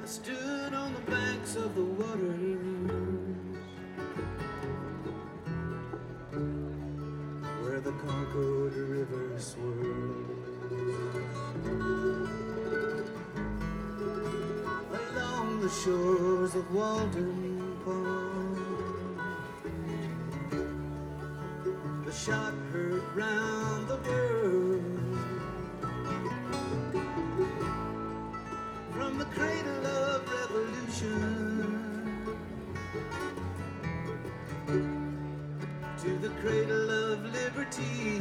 stood on the banks of the water, where the Concord River swirls along the shores of Walden Pond. The shot heard round the world from the cradle of revolution to the cradle of liberty.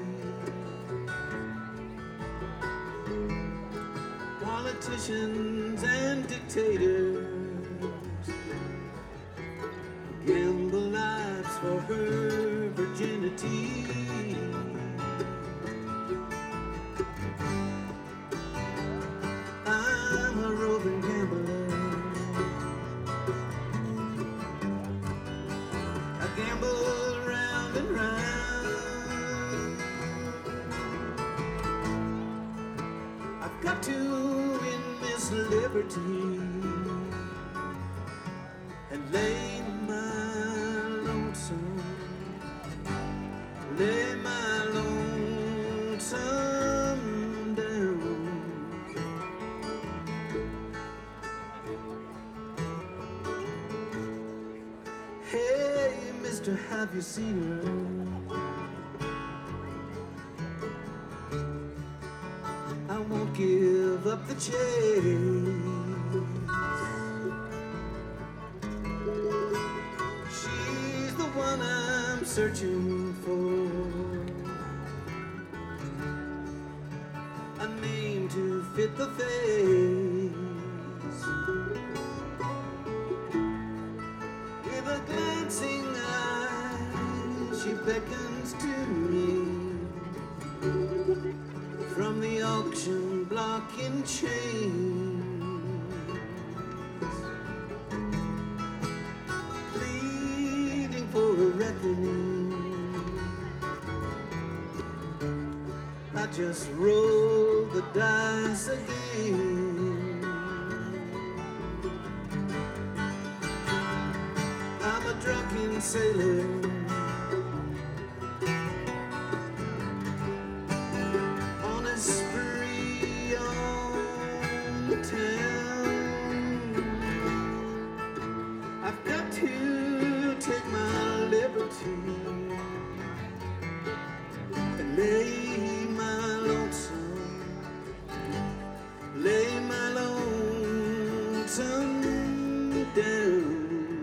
Politicians and dictators gamble lives for her virginity. I'm a roving gambler. I gamble round and round. I've got to win this liberty and lay my lonesome, lay my lonesome down. Hey, mister, have you seen her? I won't give up the chase. She's the one I'm searching for, a name to fit the face. With a glancing eye, she beckons to me from the auction block in chains, pleading for a reckoning. I just roll the dice again. I'm a drunken sailor on a spree on the town. I've got to take my liberty and lay my lonesome, lay my lonesome down.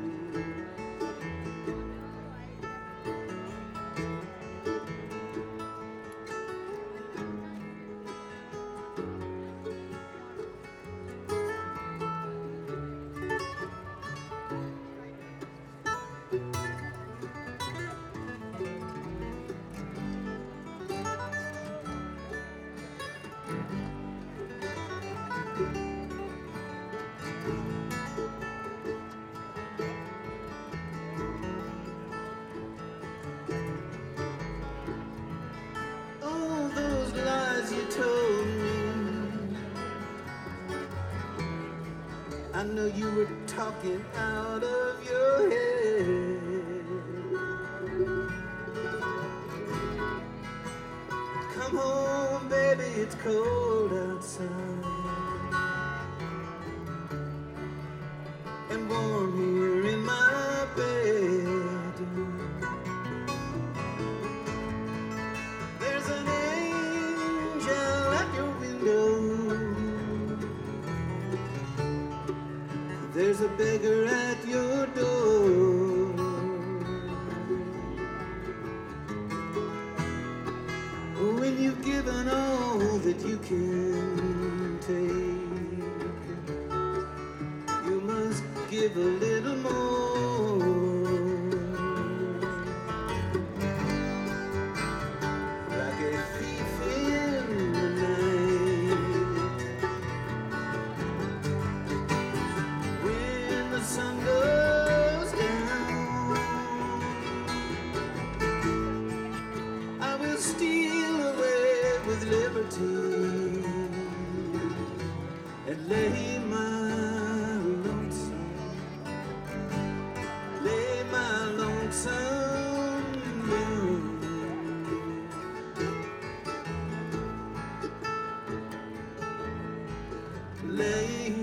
All those lies you told me, I know you were talking out of your head. Come home, baby, it's cold outside and warm here in my bed. There's an angel at your window, there's a beggar at your door. When you've given all that you can take, you must give a little more. Like a thief in the night, when the sun goes down, I will steal away with liberty and lay my laying